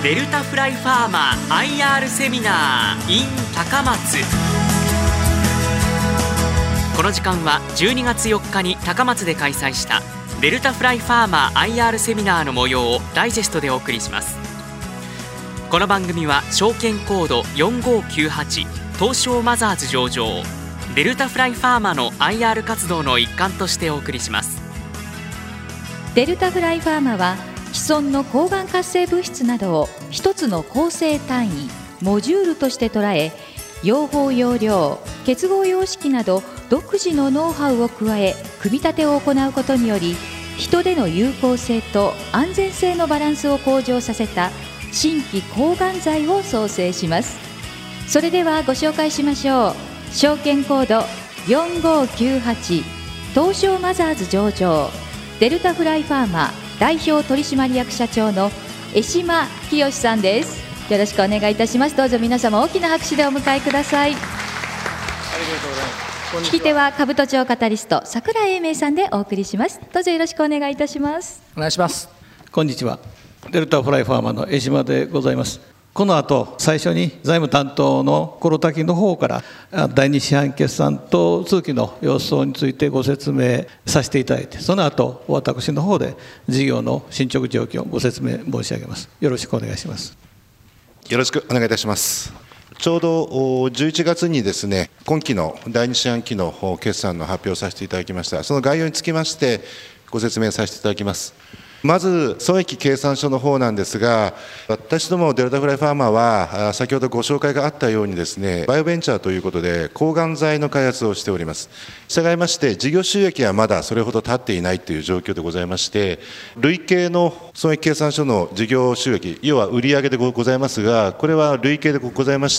デルタフライファーマー IR セミナー in 高松。この時間は12月4日に高松で開催したデルタフライファーマー IR セミナーの模様をダイジェストでお送りします。この番組は証券コード4598東証マザーズ上場デルタフライファーマの IR 活動の一環としてお送りします。 デルタフライファーマは既存の抗がん活性物質などを一つの構成単位モジュールとして捉え、用法用量結合様式など独自のノウハウを加え組み立てを行うことにより、人での有効性と安全性のバランスを向上させた新規抗がん剤を創生します。それではご紹介しましょう。証券コード4598東証マザーズ上場デルタフライファーマ代表取締役社長の江島清さんです。よろしくお願いいたします。どうぞ皆様大きな拍手でお迎えください。ありがとうございます。聞き手は兜町カタリスト櫻井英明さんでお送りします。どうぞよろしくお願いいたします。 お願いします。こんにちは。デルタフライファーマの江島でございます。この後最初に財務担当の黒滝の方から第2四半決算と通期の様相についてご説明させていただいて、その後私の方で事業の進捗状況をご説明申し上げます。よろしくお願いします。 よろしくお願いいたします。ちょうど11月にですね、今期の第2四半期の決算の発表させていただきました。その概要につきましてご説明させていただきます。まず損益計算書の方なんですが、私どもデルタフライファーマは先ほどご紹介があったようにですね、バイオベンチャーということで抗がん剤の開発をしております。従いまして事業収益はまだそれほど立っていないという状況でございまして、累計の損益計算書の事業収益、要は売上でございますが、これは累計でございまして、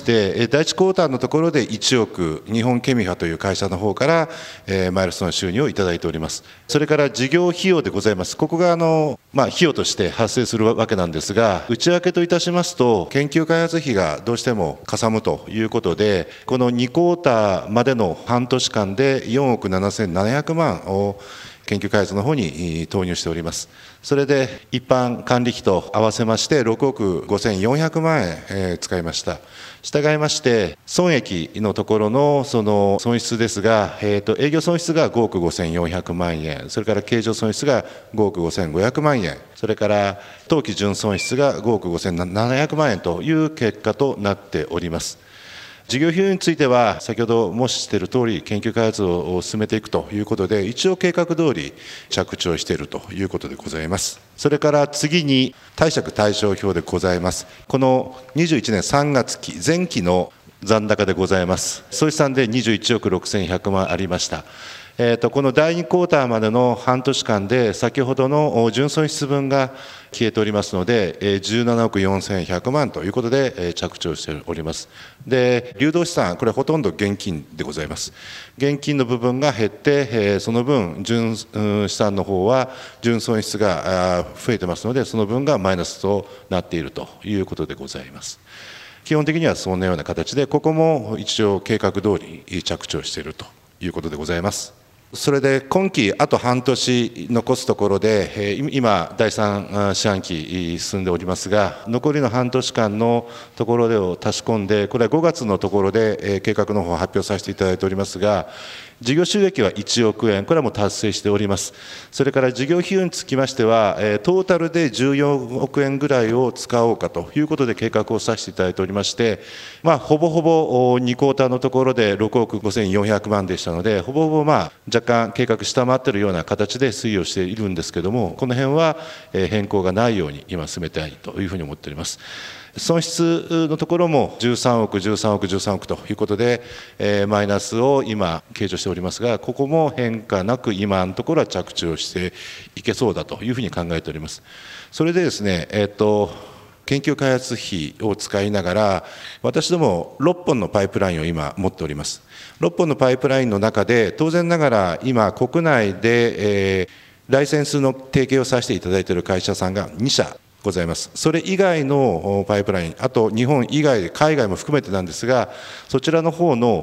第1クォーターのところで1億日本ケミファという会社の方からマイルストーン収入をいただいております。それから事業費用でございます。ここが費用として発生するわけなんですが、内訳といたしますと研究開発費がどうしてもかさむということで、この2クォーターまでの半年間で4億7700万を研究開発の方に投入しております。それで一般管理費と合わせまして6億5400万円使いました。従いまして損益のところのその損失ですが、営業損失が5億5400万円、それから経常損失が5億5500万円、それから当期純損失が5億5700万円という結果となっております。事業費用については先ほど申しているとおり研究開発を進めていくということで、一応計画通り着地しているということでございます。それから次に貸借対照表でございます。この21年3月期前期の残高でございます。総資産で21億6100万ありました。この第2クォーターまでの半年間で先ほどの純損失分が消えておりますので、17億4100万ということで着地をしております。で、流動資産、これはほとんど現金でございます。現金の部分が減って、その分純資産の方は純損失が増えてますので、その分がマイナスとなっているということでございます。基本的にはそんなような形で、ここも一応計画通り着地をしているということでございます。それで今期あと半年残すところで、今第3四半期進んでおりますが、残りの半年間のところを足し込んで、これは5月のところで計画の方を発表させていただいておりますが、事業収益は1億円、これはもう達成しております。それから事業費用につきましては、トータルで14億円ぐらいを使おうかということで計画をさせていただいておりまして、ほぼほぼ2クォーターのところで6億5400万でしたので、ほぼほぼ若干計画下回っているような形で推移をしているんですけれども、この辺は変更がないように今進めたいというふうに思っております。損失のところも13億、13億、13億ということで、マイナスを今計上しておりますが、ここも変化なく今のところは着地をしていけそうだというふうに考えております。それでですね、研究開発費を使いながら、私ども6本のパイプラインを今持っております。6本のパイプラインの中で、当然ながら今国内で、ライセンスの提携をさせていただいている会社さんが2社ございます。それ以外のパイプライン、あと日本以外で海外も含めてなんですが、そちらの方の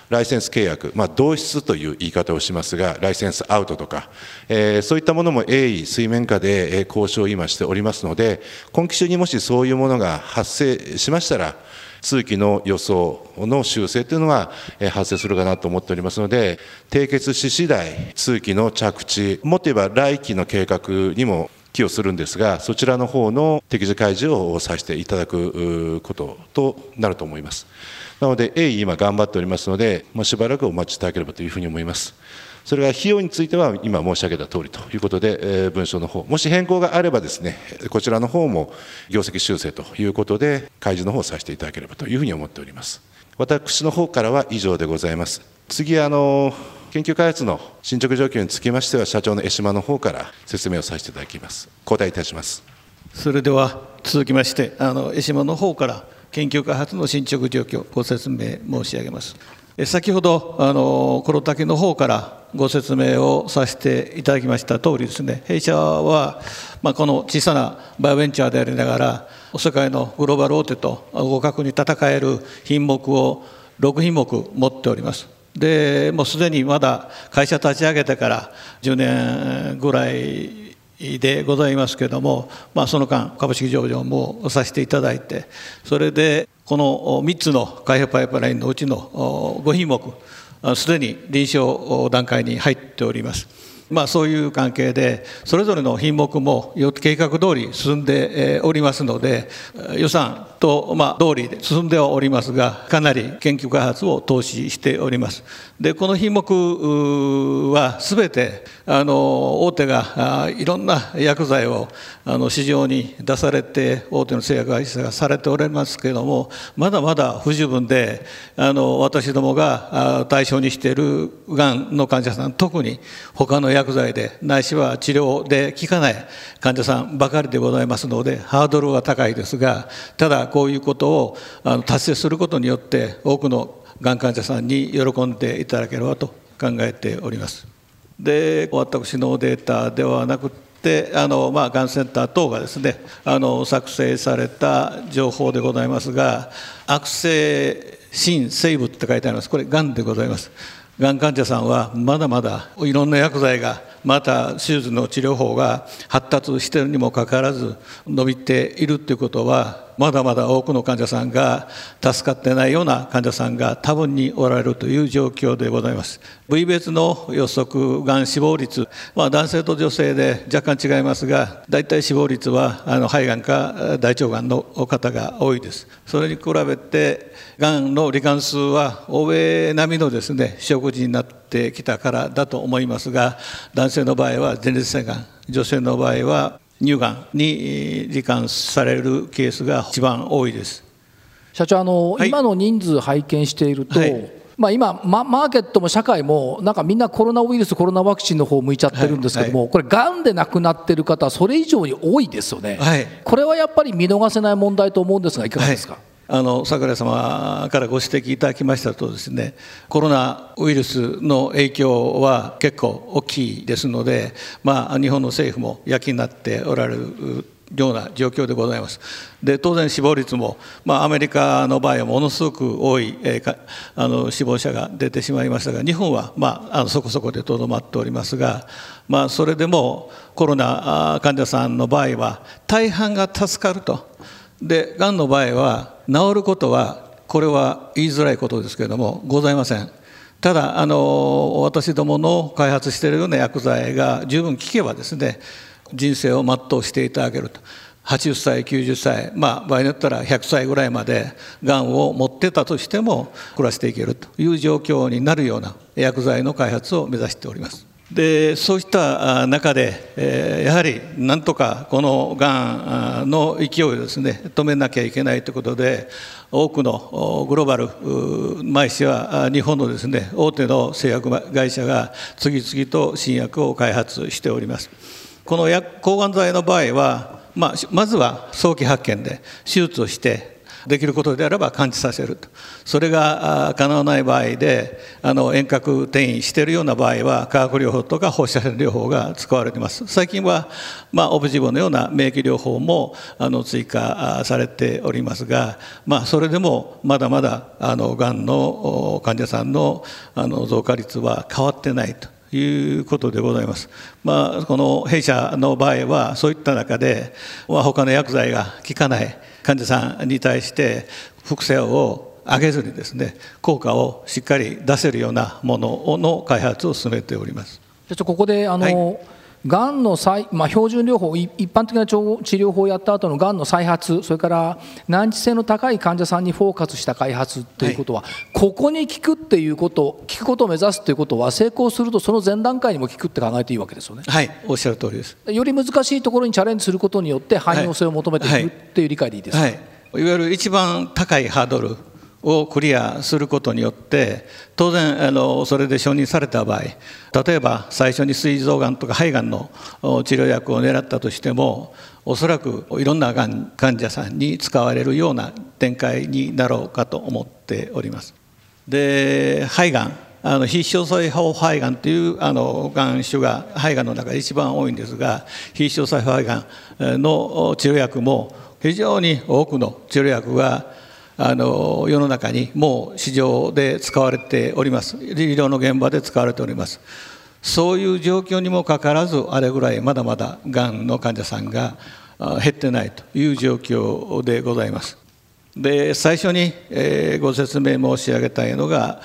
ライセンス契約、同質という言い方をしますが、ライセンスアウトとか、そういったものも鋭意水面下で交渉を今しておりますので、今期中にもしそういうものが発生しましたら、通期の予想の修正というのが発生するかなと思っておりますので、締結し次第、通期の着地、もっと言えば来期の計画にも寄与するんですが、そちらの方の適時開示をさせていただくこととなると思います。なので、鋭意今頑張っておりますので、しばらくお待ちいただければというふうに思います。それが費用については今申し上げた通りということで、文書の方、もし変更があればですね、こちらの方も業績修正ということで、開示の方をさせていただければというふうに思っております。私の方からは以上でございます。次、研究開発の進捗状況につきましては、社長の江島の方から説明をさせていただきます。交代いたします。 それでは続きまして、江島の方から研究開発の進捗状況、ご説明申し上げます。先ほど黒滝の方からご説明をさせていただきました通りですね、弊社は、この小さなバイオベンチャーでありながら、世界のグローバル大手と互角に戦える品目を6品目持っております。でもうすでにまだ会社立ち上げてから10年ぐらいでございますけれども、その間株式上場もさせていただいて、それでこの3つの開発パイプラインのうちの5品目すでに臨床段階に入っております。そういう関係でそれぞれの品目も計画通り進んでおりますので、予算と通りで進んではおりますが、かなり研究開発を投資しております。でこの品目はすべて大手がいろんな薬剤を市場に出されて、大手の製薬会社がされておりますけれども、まだまだ不十分で、私どもが対象にしているがんの患者さん、特に他の薬剤でないしは治療で効かない患者さんばかりでございますので、ハードルは高いですが、ただこういうことを達成することによって多くのがん患者さんに喜んでいただければと考えております。で私のデータではなくてがんセンター等がですね作成された情報でございますが、悪性新生物って書いてあります。これがんでございます。がん患者さんはまだまだいろんな薬剤が、また手術の治療法が発達しているにもかかわらず伸びているということは、まだまだ多くの患者さんが助かってないような患者さんが多分におられるという状況でございます。部位別の予測がん死亡率、男性と女性で若干違いますが、大体死亡率は肺がんか大腸がんの方が多いです。それに比べてがんの罹患数は欧米並みのですね食事になってきたからだと思いますが、男性の場合は前立腺がん、女性の場合は乳がんに罹患されるケースが一番多いです。 社長、今の人数拝見していると、今マーケットも社会もなんかみんなコロナウイルス、コロナワクチンの方向いちゃってるんですけども、これがんで亡くなっている方はそれ以上に多いですよね。これはやっぱり見逃せない問題と思うんですが、いかがですか。 櫻井様からご指摘いただきましたとですね、コロナウイルスの影響は結構大きいですので、日本の政府も躍起になっておられるような状況でございます。で当然死亡率も、アメリカの場合はものすごく多い、死亡者が出てしまいましたが、日本は、そこそこでとどまっておりますが、それでもコロナ患者さんの場合は大半が助かると。でがんの場合は治ることはこれは言いづらいことですけれどもございません。ただ私どもの開発しているような薬剤が十分効けばですね、人生を全うしていただけると。80歳90歳、場合によったら100歳ぐらいまでがんを持ってたとしても暮らしていけるという状況になるような薬剤の開発を目指しております。でそうした中で、やはりなんとかこのがんの勢いをですね止めなきゃいけないということで、多くのグローバルないしは日本のですね大手の製薬会社が次々と新薬を開発しております。この抗がん剤の場合は、まずは早期発見で手術をしてできることであれば完治させると。それが叶わない場合で遠隔転移しているような場合は化学療法とか放射線療法が使われています。最近は、オブジボのような免疫療法も追加されておりますが、それでもまだまだがんの患者さんの増加率は変わってないということでございます。この弊社の場合はそういった中で、他の薬剤が効かない患者さんに対して副作用を上げずにですね、効果をしっかり出せるようなものの開発を進めております。 ここでがんの標準療法、一般的な治療法をやった後のがんの再発、それから難治性の高い患者さんにフォーカスした開発ということは、ここに効くっていうこと、効くことを目指すということは、成功するとその前段階にも効くって考えていいわけですよね。 はい、おっしゃる通りです。 より難しいところにチャレンジすることによって汎用性を求めていくっていう理解でいいですか。 いわゆる一番高いハードルをクリアすることによって、当然それで承認された場合、例えば最初に膵臓がんとか肺がんの治療薬を狙ったとしても、おそらくいろんながん患者さんに使われるような展開になろうかと思っております。で、肺がん、非詳細胞肺がんというがん種が肺がんの中で一番多いんですが、非詳細胞肺がんの治療薬も非常に多くの治療薬が世の中にもう市場で使われております。医療の現場で使われております。そういう状況にもかかわらず、あれぐらいまだまだがんの患者さんが減ってないという状況でございます。で、最初にご説明申し上げたいのが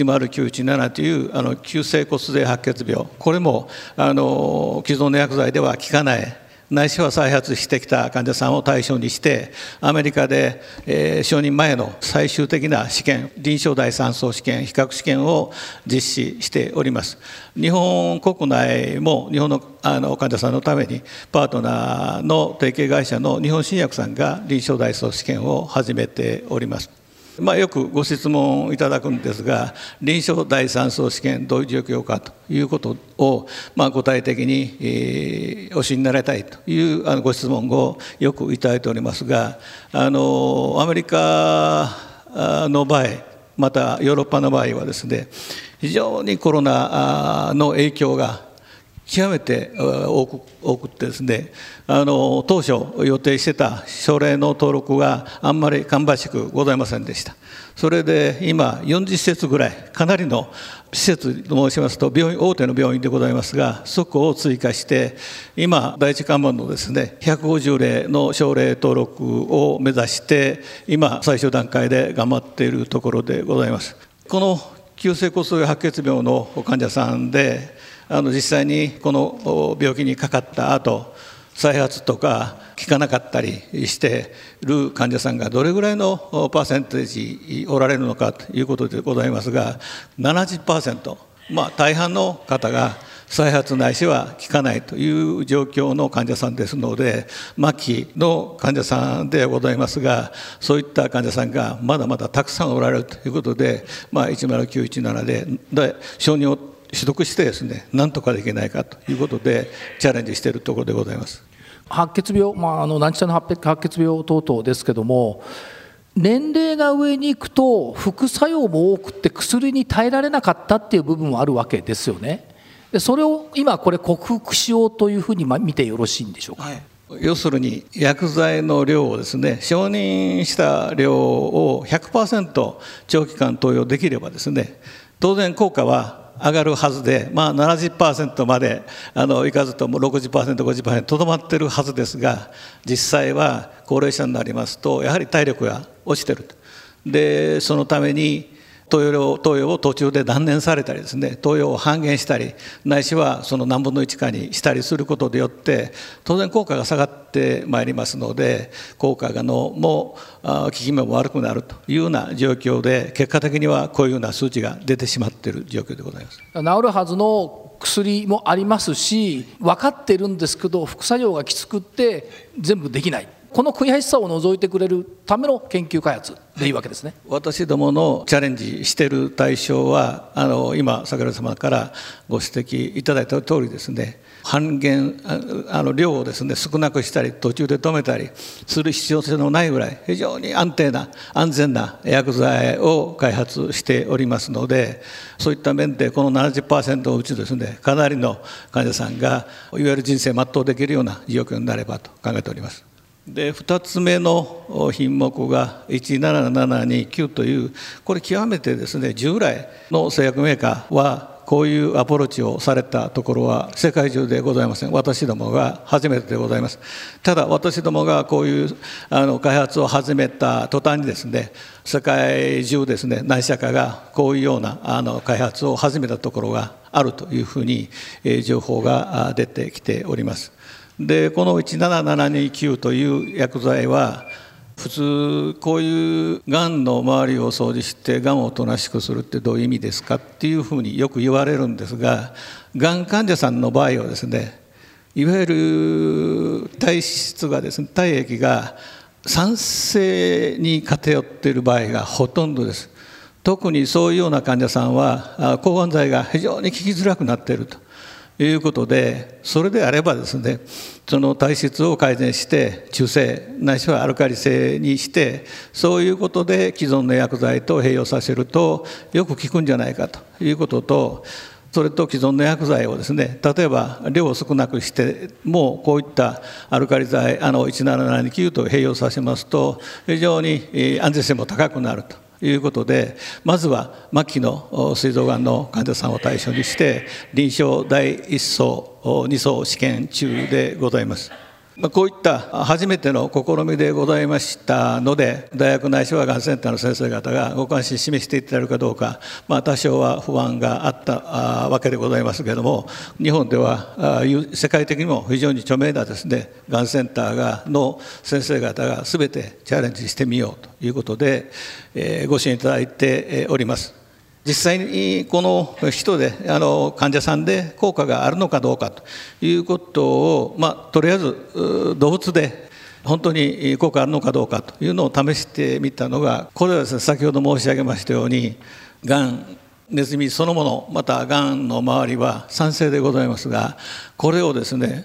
10917という急性骨髄白血病、これも既存の薬剤では効かないないしは再発してきた患者さんを対象にして、アメリカで、承認前の最終的な試験、臨床第3相試験、比較試験を実施しております。日本国内も日本の患者さんのためにパートナーの提携会社の日本新薬さんが臨床第3相試験を始めております。よくご質問いただくんですが、臨床第3相試験どういう状況かということを、具体的に、お知りになりたいというご質問をよくいただいておりますが、アメリカの場合、またヨーロッパの場合はですね、非常にコロナの影響が極めて多くてですね、当初予定してた症例の登録があんまり芳しくございませんでした。それで今40施設ぐらい、かなりの施設と申しますと大手の病院でございますが、そこを追加して今第一関門のですね150例の症例登録を目指して今最終段階で頑張っているところでございます。この急性骨髄白血病の患者さんで実際にこの病気にかかった後、再発とか効かなかったりしている患者さんがどれぐらいのパーセンテージおられるのかということでございますが、70%、大半の方が再発ないしは効かないという状況の患者さんですので、末期の患者さんではございますが、そういった患者さんがまだまだたくさんおられるということで、10917で承認を取得してですね、なんとかできないかということでチャレンジしているところでございます。 白血病、難治性の白血病等々ですけども、年齢が上に行くと副作用も多くて薬に耐えられなかったっていう部分もあるわけですよね。でそれを今これ克服しようというふうに見てよろしいんでしょうか。 要するに薬剤の量をですね、承認した量を 100% 長期間投与できればですね、当然効果は上がるはずで、70% までいかずとも 60%、50% とどまっているはずですが、実際は高齢者になりますとやはり体力が落ちていると。でそのために投与を途中で断念されたりですね、投与を半減したり、ないしはその何分の1かにしたりすることによって当然効果が下がってまいりますので、効果がも効き目も悪くなるというような状況で、結果的にはこういうような数値が出てしまっている状況でございます。 治るはずの薬もありますし、分かっているんですけど副作用がきつくって全部できない、この悔しさを除いてくれるための研究開発でいいわけですね。 私どものチャレンジしている対象は今桜井様からご指摘いただいた通りですね、 半減量をですね少なくしたり途中で止めたりする必要性のないぐらい非常に安定な安全な薬剤を開発しておりますので、そういった面でこの 70% のうちですねかなりの患者さんがいわゆる人生全うできるような状況になればと考えております。で2つ目の品目が17729という、これ極めてですね従来の製薬メーカーはこういうアプローチをされたところは世界中でございません。私どもが初めてでございます。ただ私どもがこういう開発を始めた途端にですね世界中ですね何社かがこういうような開発を始めたところがあるというふうに情報が出てきております。でこの17729という薬剤は普通こういうがんの周りを掃除してがんをおとなしくするってどういう意味ですかっていうふうによく言われるんですが、がん患者さんの場合はですねいわゆる体質がですね体液が酸性に偏っている場合がほとんどです。特にそういうような患者さんは抗がん剤が非常に効きづらくなっているということで、それであればですねその体質を改善して中性ないしはアルカリ性にして、そういうことで既存の薬剤と併用させるとよく効くんじゃないかということと、それと既存の薬剤をですね例えば量を少なくしてもこういったアルカリ剤17729と併用させますと非常に安全性も高くなるということで、まずは末期の膵臓がんの患者さんを対象にして臨床第1相2相試験中でございます。こういった初めての試みでございましたので、大学ないしはがんセンターの先生方がご関心示していただけるかどうか、多少は不安があったわけでございますけれども、日本では世界的にも非常に著名なですねがんセンターの先生方が全てチャレンジしてみようということで、ご支援いただいております。実際にこの人で患者さんで効果があるのかどうかということを、とりあえず動物で本当に効果あるのかどうかというのを試してみたのが、これはですね先ほど申し上げましたようにがんネズミそのものまたがんの周りは酸性でございますが、これをですね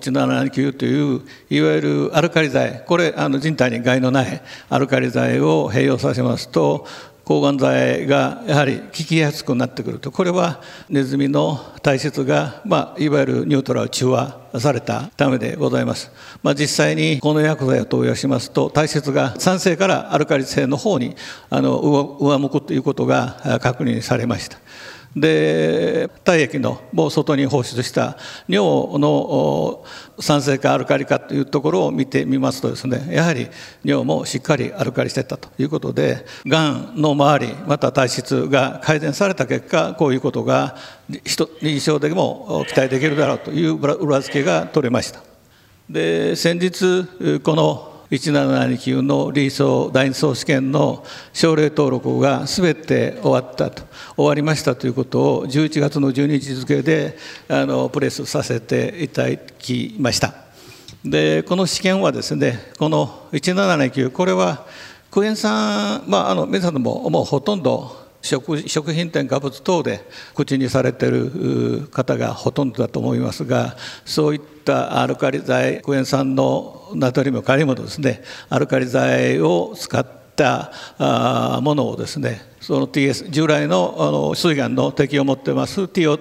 179といういわゆるアルカリ剤、これ人体に害のないアルカリ剤を併用させますと抗がん剤がやはり効きやすくなってくると。これはネズミの体質が、いわゆるニュートラル中和されたためでございます。実際にこの薬剤を投与しますと体質が酸性からアルカリ性の方に上向くということが確認されました。で体液のもう外に放出した尿の酸性かアルカリかというところを見てみますとですね、やはり尿もしっかりアルカリしてたということで、がんの周りまた体質が改善された結果こういうことが臨床でも期待できるだろうという裏付けが取れました。で先日この17729の臨床第2相試験の症例登録がすべて終わりましたということを11月の12日付でプレスさせていただきました。でこの試験はですねこの179、これはクエン酸皆さんももうほとんど食品添加物等で口にされている方がほとんどだと思いますが、そういったアルカリ剤クエン酸のナトリウムカリウムのですねアルカリ剤を使ったものをですねその TS 従来の膵がんの適応を持っています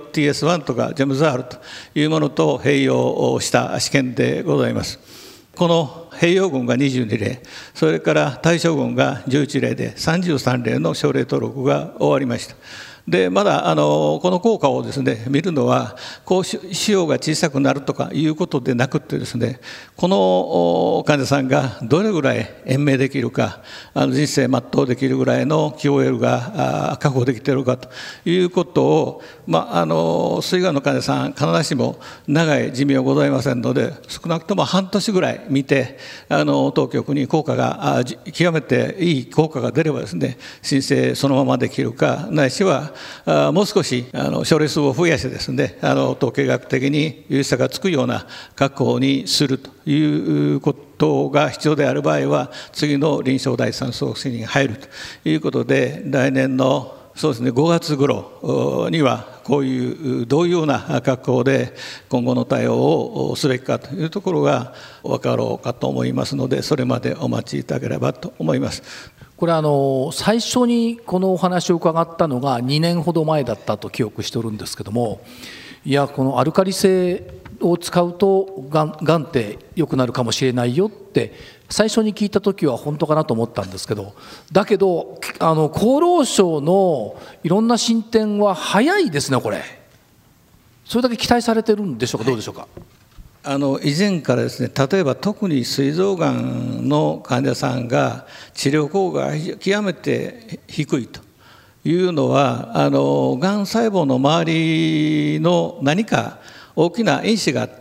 TS1 とかジェムザールというものと併用した試験でございます。この併用群が22例、それから対象群が11例で33例の症例登録が終わりました。でまだこの効果をですね見るのは高腫瘍が小さくなるとかいうことでなくてですね、この患者さんがどれぐらい延命できるか、人生全うできるぐらいの QOL が確保できているかということを、膵がんの患者さん必ずしも長い寿命ございませんので、少なくとも半年ぐらい見て当局に効果が極めていい効果が出ればですね申請そのままできるか、ないしはもう少し症例数を増やしてですね統計学的に有意差がつくような確保にするということが必要である場合は次の臨床第3相試に入るということで、来年のそうですね、5月頃にはこういうどういうような格好で今後の対応をすべきかというところが分かろうかと思いますので、それまでお待ちいただければと思います。 これ最初にこのお話を伺ったのが2年ほど前だったと記憶しておるんですけども、いやこのアルカリ性を使うとがんって良くなるかもしれないよって最初に聞いた時は本当かなと思ったんですけど、だけど厚労省のいろんな進展は早いですね。これそれだけ期待されてるんでしょうか、どうでしょうか。 以前からですね、例えば特に膵臓がんの患者さんが治療効果が極めて低いというのは、がん細胞の周りの何か大きな因子があって、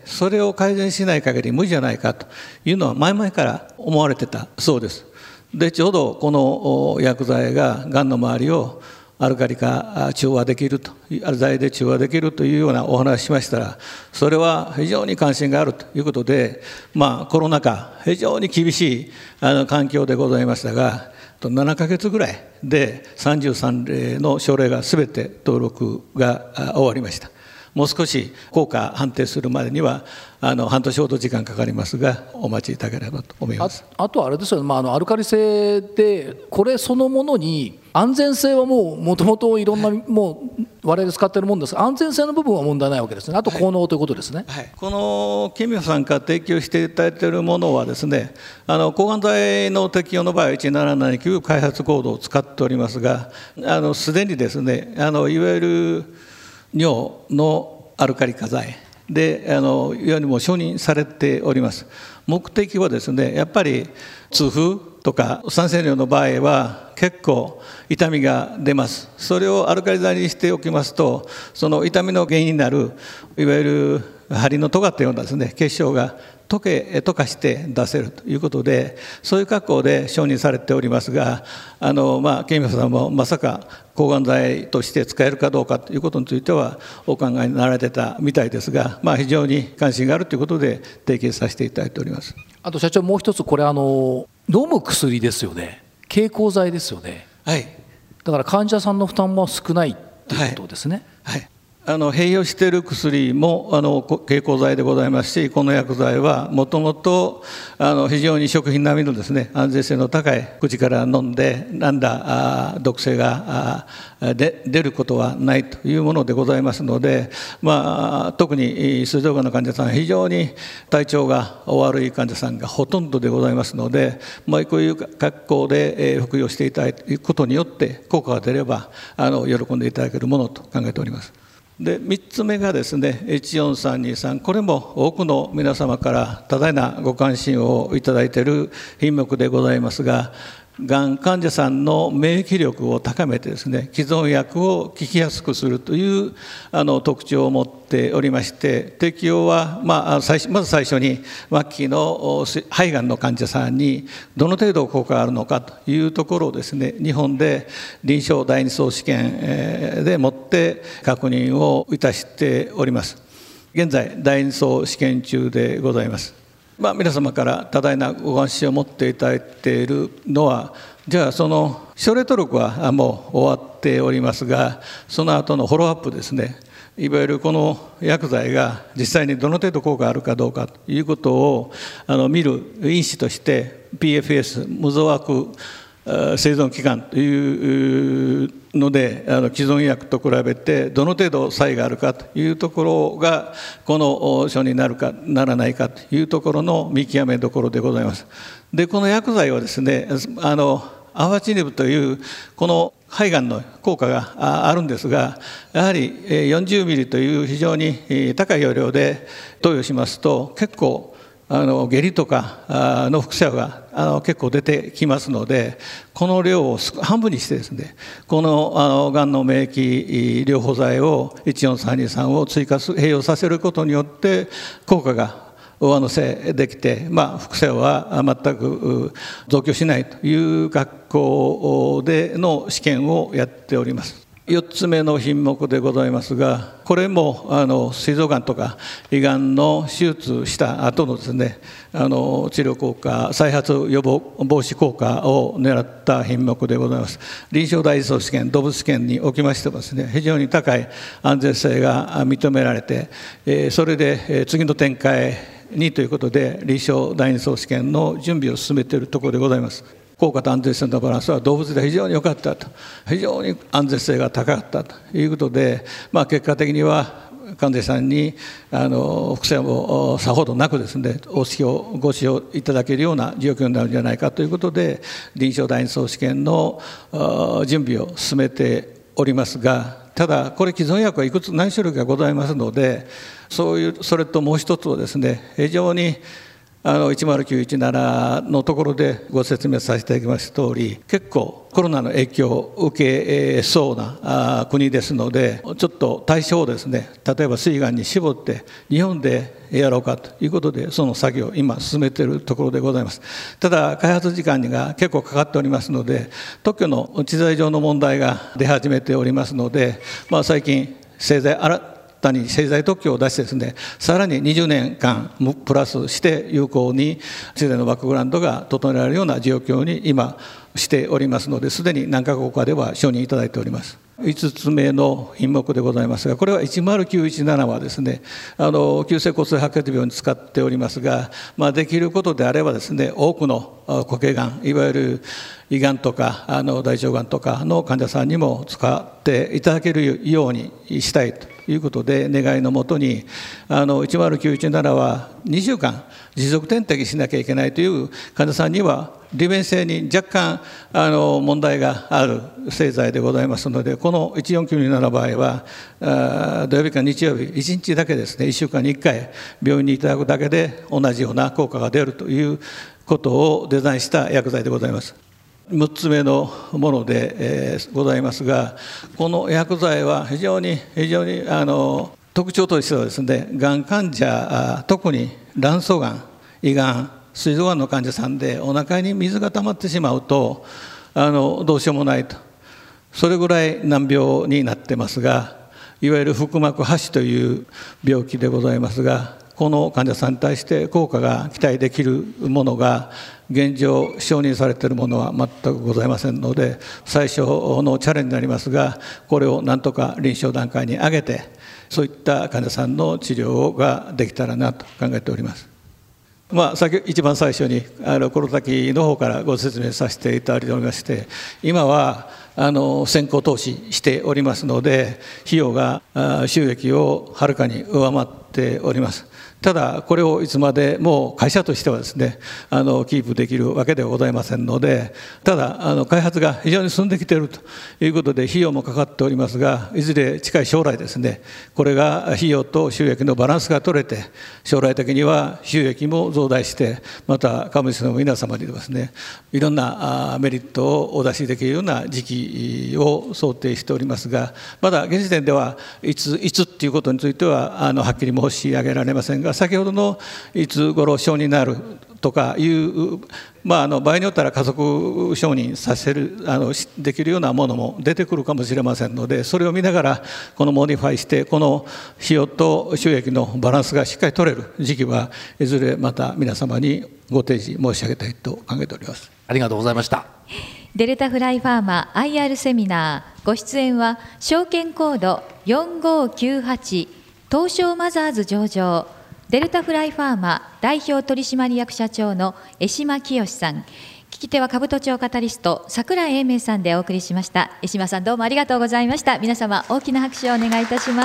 それを改善しない限り無理じゃないかというのは前々から思われてたそうです。でちょうどこの薬剤ががんの周りをアルカリ化中和できると、アル剤で中和できるというようなお話をしましたら、それは非常に関心があるということで、コロナ禍非常に厳しい環境でございましたが、7ヶ月ぐらいで33例の症例がすべて登録が終わりました。もう少し効果判定するまでには半年ほど時間かかりますが、お待ちいただければと思います。 あとはあれですよね、アルカリ性でこれそのものに安全性はもともといろんな、もう我々使っているものですが、安全性の部分は問題ないわけですね。あと効能ということですね。 このケミオさんから提供していただいているものはですね、抗がん剤の適用の場合は1779開発コードを使っておりますが、すでにですね、いわゆる尿のアルカリ化剤で世にも承認されております。目的はですね、やっぱり痛風とか酸性尿の場合は結構痛みが出ます。それをアルカリ剤にしておきますと、その痛みの原因になるいわゆる針の尖ったようなですね、結晶が溶かして出せるということで、そういう格好で承認されておりますが、ケミオさんもまさか抗がん剤として使えるかどうかということについてはお考えになられてたみたいですが、非常に関心があるということで提携させていただいております。 あと社長、もう一つ、これ飲む薬ですよね、経口剤ですよね。 はい、 だから患者さんの負担も少ないということですね。 併用している薬も経口剤でございますし、この薬剤はもともと非常に食品並みのですね、安全性の高い口から飲んで何ら毒性が出ることはないというものでございますので、特に膵臓がんの患者さんは非常に体調がお悪い患者さんがほとんどでございますので、こういう格好で服用していただくことによって効果が出れば喜んでいただけるものと考えております。で3つ目がですね、14323、これも多くの皆様から多大なご関心をいただいている品目でございますが、がん患者さんの免疫力を高めてですね、既存薬を効きやすくするという特徴を持っておりまして、適用はまず最初に末期の肺がんの患者さんにどの程度効果があるのかというところをですね、日本で臨床第二相試験でもって確認をいたしております。現在第二相試験中でございます。皆様から多大なご関心を持っていただいているのは、じゃあその症例登録はもう終わっておりますが、その後のフォローアップですね、いわゆるこの薬剤が実際にどの程度効果があるかどうかということを見る因子として PFS 無増悪生存期間というので、既存薬と比べてどの程度差異があるかというところがこの症になるかならないかというところの見極めどころでございます。でこの薬剤はですね、アファチニブというこの肺がんの効果があるんですが、やはり40ミリという非常に高い容量で投与しますと、結構下痢とかの副作用が結構出てきますので、この量を半分にしてですね、このがんの免疫療法剤を14323を併用させることによって効果が上乗せできて、副作用は全く増強しないという格好での試験をやっております。 4つ目の品目でございますが、これも膵臓がんとか胃がんの手術した後のですね、治療効果、再発予防防止効果を狙った品目でございます。臨床第一相試験、動物試験におきましてもですね、非常に高い安全性が認められて、それで次の展開にということで、臨床第二相試験の準備を進めているところでございます。効果と安全性のバランスは動物で非常に良かったと、非常に安全性が高かったということで、結果的には患者さんに副作用もさほどなくですね、ご使用いただけるような状況になるんじゃないかということで、臨床第二相試験の準備を進めておりますが、ただこれ既存薬はいくつ何種類かございますので、それともう一つはですね、非常に10917のところでご説明させていただきました通り、結構コロナの影響を受けそうな国ですので、ちょっと対象をですね、例えば膵がんに絞って日本でやろうかということで、その作業を今進めているところでございます。ただ開発時間が結構かかっておりますので、特許の知財上の問題が出始めておりますので、最近製剤特許を出してですね、さらに20年間プラスして有効に資材のバックグラウンドが整えられるような状況に今しておりますので、すでに何カ国かでは承認いただいております。5つ目の品目でございますが、これは10917はですね、急性骨性白血病に使っておりますが、できることであればですね、多くの固形がん、いわゆる胃がんとか大腸がんとかの患者さんにも使っていただけるようにしたいということで、願いのもとに10917は2週間持続点滴しなきゃいけないという患者さんには利便性に若干問題がある製剤でございますので、この14927の場合は土曜日か日曜日1日だけですね、1週間に1回病院にいただくだけで同じような効果が出るということをデザインした薬剤でございます。6つ目のもので、ございますが、この薬剤は非常に特徴としてはですね、がん患者、特に卵巣がん、胃がん、膵臓がんの患者さんでお腹に水が溜まってしまうとどうしようもないと、それぐらい難病になってますが、いわゆる腹膜播種という病気でございますが、この患者さんに対して効果が期待できるものが現状承認されているものは全くございませんので、最初のチャレンジになりますが、これをなんとか臨床段階に上げて、そういった患者さんの治療ができたらなと考えております。一番最初にコロタキの方からご説明させていただいておりまして、今は先行投資しておりますので、費用が収益をはるかに上回っております。ただこれをいつまでも会社としてはですねキープできるわけではございませんので、ただ開発が非常に進んできているということで費用もかかっておりますが、いずれ近い将来ですね、これが費用と収益のバランスが取れて、将来的には収益も増大して、また株主の皆様にですね、いろんなメリットをお出しできるような時期を想定しておりますが、まだ現時点ではいつっていうことについてははっきり申し上げられませんが、先ほどのいつ頃承認になるとかいう、場合によったら加速承認させるできるようなものも出てくるかもしれませんので、それを見ながらこのモディファイして、この費用と収益のバランスがしっかり取れる時期はいずれまた皆様にご提示申し上げたいと考えております。 ありがとうございました。 デルタフライファーマ IR セミナー、ご出演は証券コード4598東証マザーズ上場デルタフライファーマ代表取締役社長の江島清さん、聞き手は兜町カタリスト櫻井英明さんでお送りしました。江島さん、どうもありがとうございました。皆様大きな拍手をお願いいたします。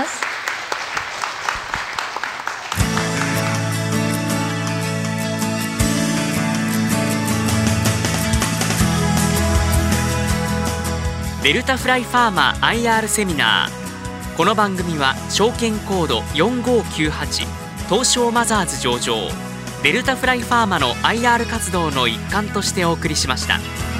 デルタフライファーマ IR セミナー。この番組は証券コード4598東証マザーズ上場デルタフライファーマの IR 活動の一環としてお送りしました。